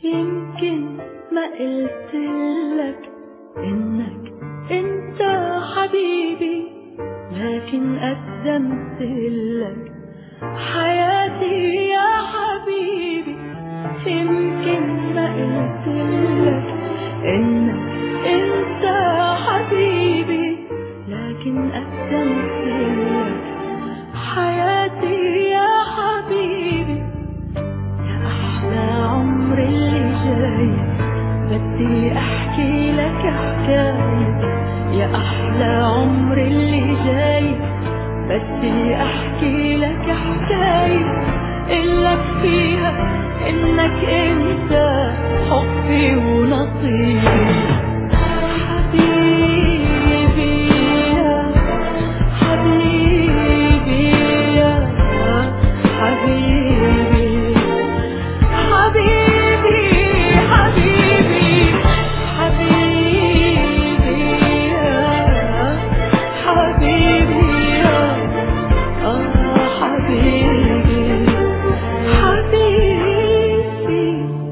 يمكن ما قلتلك إنك أنت حبيبي، لكن قدمتلك حياتي يا حبيبي. يمكن ما قلتلك إنك أنت حبيبي، لكن قدمتلك حياتي يا حبيبي. يا أحلى عمر اللي جاي بدي أحكي لك حكاية، يا أحلى عمر اللي جاي بدي أحكي لك حكاية، قلك فيها إنك أنت حبي ونصيبي. حبيبي يا حبيبي يا حبيبي، حبيبي حبيبي حبيبي يا حبيبي يا حبيبي حبيبي.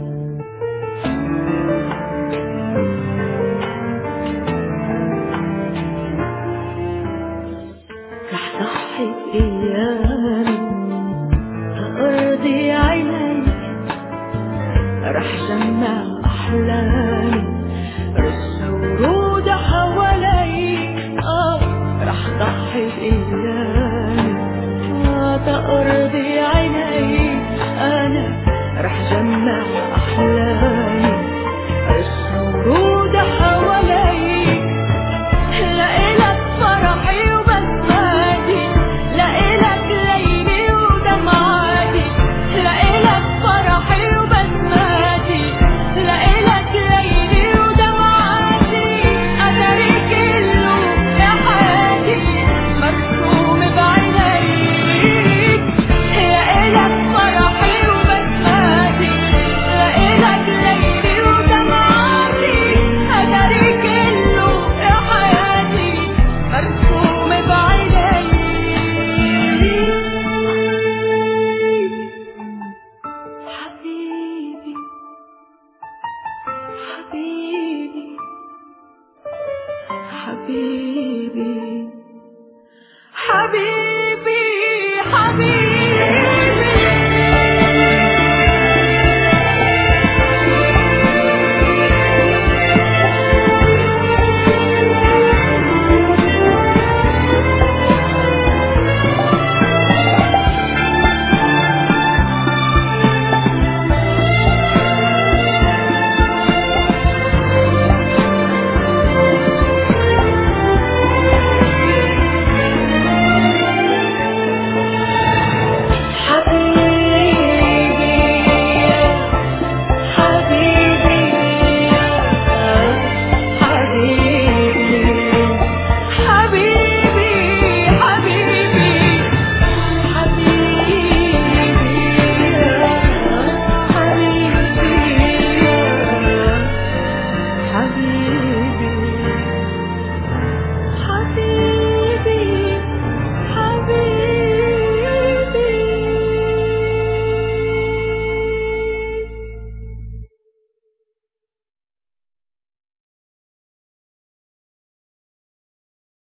رح ضحي بأيامي هأرضي عينيك، رح جمع أحلامي رشة ورود حواليك. رح ضحي بأيامي تأرضي عينيك، أنا رح جمع أحلامي رشة ورود حواليك. لإلك فرحي وبسماتي، لإلك ليلي ودمعاتي، لإلك فرحي وبسماتي، لإلك ليلي ودمعاتي. أثري كله يا حياتي مرسوم بعينيك. لإلك فرحي وبسماتي، لإلك ليلي ودمعاتي. أثري كله يا حياتي مرسوم بعينيك. حبيبي حبيبي حبيبي حبيبي حبيبي